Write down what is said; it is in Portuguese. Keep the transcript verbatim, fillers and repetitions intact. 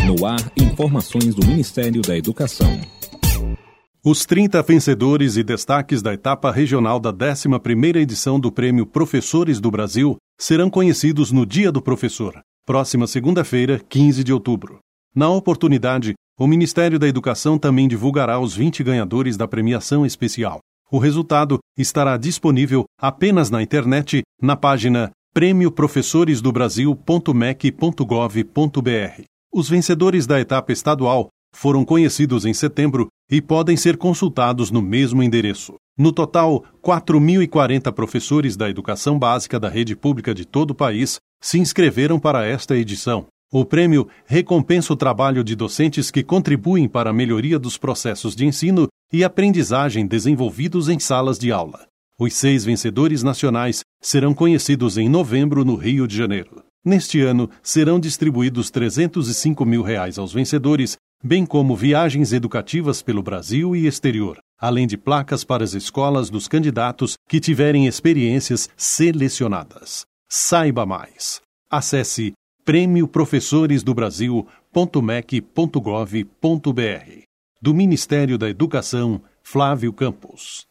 No ar, informações do Ministério da Educação. Os trinta vencedores e destaques da etapa regional da décima primeira edição do Prêmio Professores do Brasil serão conhecidos no Dia do Professor, próxima segunda-feira, quinze de outubro. Na oportunidade, o Ministério da Educação também divulgará os vinte ganhadores da premiação especial. O resultado estará disponível apenas na internet, na página prêmio professores do brasil ponto m e c ponto gov ponto b r. Os vencedores da etapa estadual foram conhecidos em setembro e podem ser consultados no mesmo endereço. No total, quatro mil e quarenta professores da educação básica da rede pública de todo o país se inscreveram para esta edição. O prêmio recompensa o trabalho de docentes que contribuem para a melhoria dos processos de ensino e aprendizagem desenvolvidos em salas de aula. Os seis vencedores nacionais serão conhecidos em novembro no Rio de Janeiro. Neste ano, serão distribuídos trezentos e cinco mil reais aos vencedores, bem como viagens educativas pelo Brasil e exterior, além de placas para as escolas dos candidatos que tiverem experiências selecionadas. Saiba mais. Acesse prêmio professores do brasil ponto m e c ponto gov ponto b r. Do Ministério da Educação, Flávio Campos.